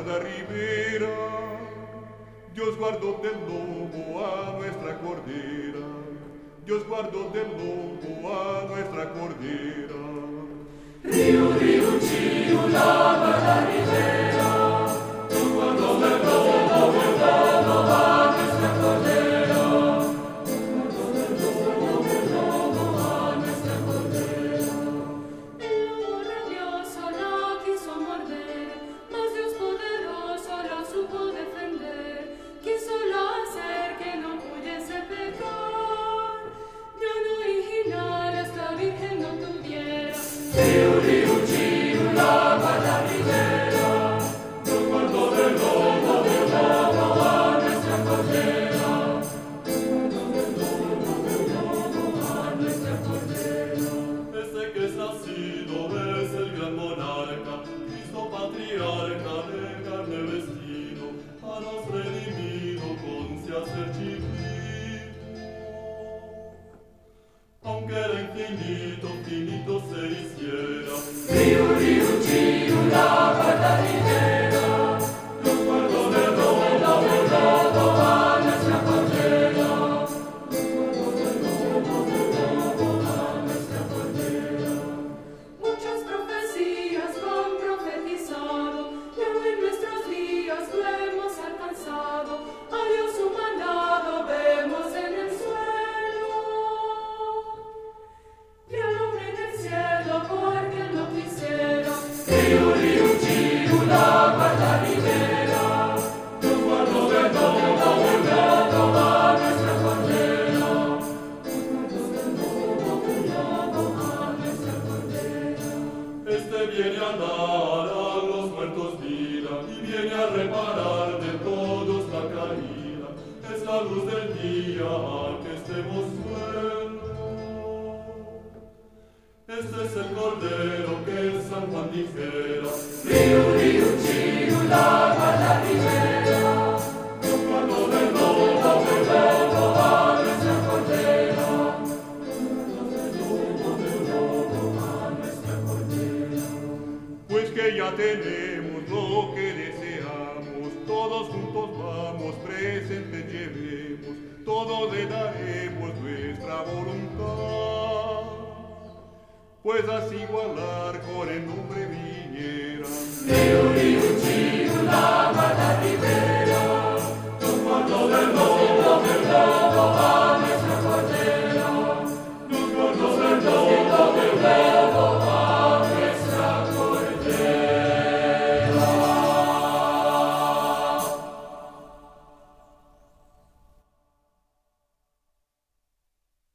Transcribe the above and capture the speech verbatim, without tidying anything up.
guarda ribera, Dios guardó del lobo a nuestra cordera, Dios guardó del lobo a nuestra cordera. Río, río, chío, la guarda ribera, Dios guardó del lobo, del lobo a nuestra cordera. Dios guardó del lobo, del lobo a nuestra cordera. El lobo rabioso la quiso morder, mas Dios poderoso la supo defender. Quiso hacer que no pudiese pecar, Dios original esta virgen no tuviera. Río, río, chío, la guarda ribera, Dios guardó del lobo, del lobo a nuestra cordera. Dios guardó del lobo, del lobo a nuestra cordera. Este que es nacido es el gran monarca, Cristo patriarca de carne vestido, a nos redimido con se hacer chiquito. Aunque era infinito, finito se hiciera. Río, río, chío, la guarda ribera, Dios guardó del lobo, del lobo a nuestra cordera. Dios guardó del lobo, del lobo a nuestra cordera. Muchas profecías han profetizado, ya en nuestros días lo hemos alcanzado. A Dios su mandado vemos en el suelo, y al hombre en el cielo porque él no quisiera. Río, río, chío, la guarda ribera, Dios guardó del lobo, del lobo a nuestra cordera. Dios guardó del lobo, del lobo a nuestra cordera. Este viene a dar a los muertos vida y viene a reparar de todos la caída. Es la luz del día a que estemos sueltos. Este es el cordero que San Juan dijera. Río, río, chío, la guarda ribera, Dios guardó del lobo, del lobo a nuestra cordera. Dios guardó del lobo, del lobo a nuestra cordera. Pues que ya tenemos lo que deseamos, todos juntos vamos, presentes llevemos, todos le daremos nuestra voluntad. Pues así igualar con el nombre viniera. Río, río,